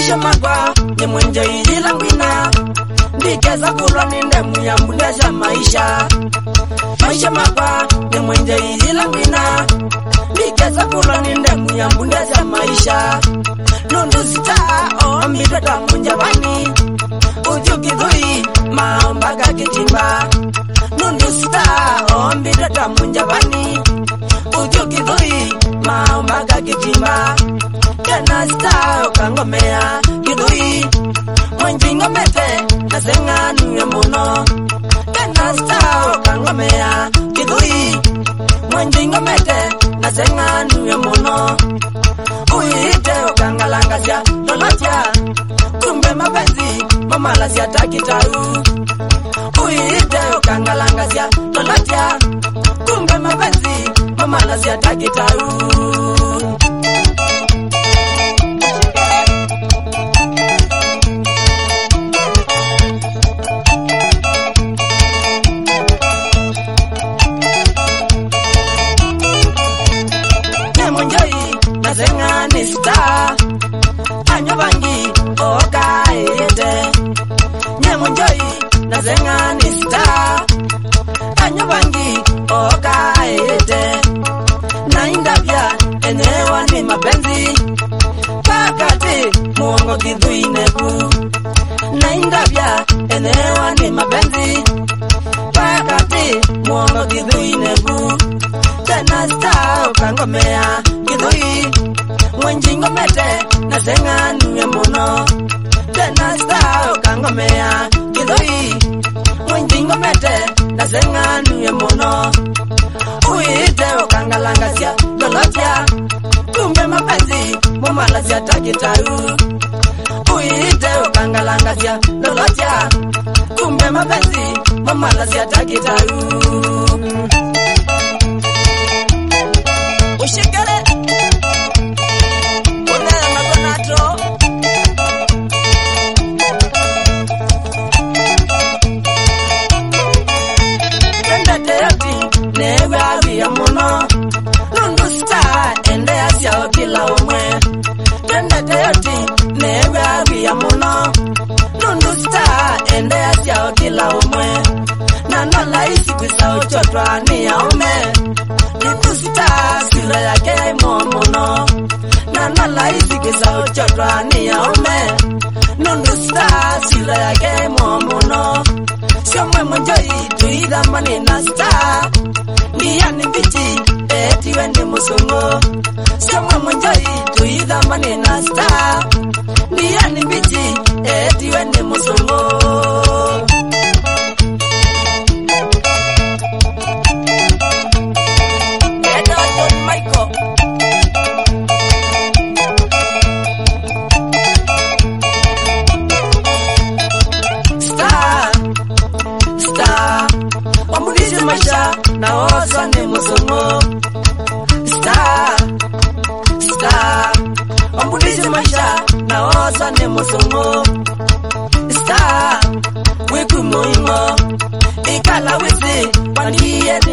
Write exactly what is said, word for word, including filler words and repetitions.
maisha magwa ni mwenje ila ngwina ndikeza kulwa ninde muyambundesha maisha maisha magwa ni mwenje ila ngwina ndikeza kulwa ninde muyambundesha maisha nundu sita ombidwa tamunjabani ujukidhui maombaga kitimba nundu sita ombidwa tamunjabani ujukidhui maombaga kitimba tena sita okangomea kidhui mwenjingo mete nasenga nuye muno tena sita okangomea kidhui mwenjingo mete nasenga nuye muno uite okangalangasya lolotya kumbe mapenzi mamalazya takitaru uite okangalangasya lolotya kumbe mapenzi mamalazya takitaru nasenga ni star anyobangi okaete nyemonjoi nasenga ni star anyobangi okaete naindabya enewa ni mapenzi pakati muongo kidhuineku naindabya enewa ni mapenzi pakati muongo kidhuineku tena star ukangomea kidhui mwenjingo mete nasenga nuye muno tena star ukangomea kidhui mwenjingo mete nasenga nuye muno uite ukangalangasya lolotya kumbe mapenzi mumalazya takitaru uite ukangalangasya lolotya kumbe mapenzi mumalazya takitaru ushikere unela magonato tendete yoti newe avia muno nundu star ende asya okila umwe tendete yoti newe avia muno nundu star ende asya okila umwe nanola isi kwisa uchotwa ni ya ume sita sila yake momono nanola isi kwisa uchotwa ni ya ume nundu star sila yake momono sio mwemo njoi tuidhamani na star Biyani bichi eti wende musungo sio mwemo njoi tuidhamani na star Biyani bichi eti wende musungo na osa ni musungo star star ambulize maisha na osa ni musungo star wiku moimo ikala wisi waniye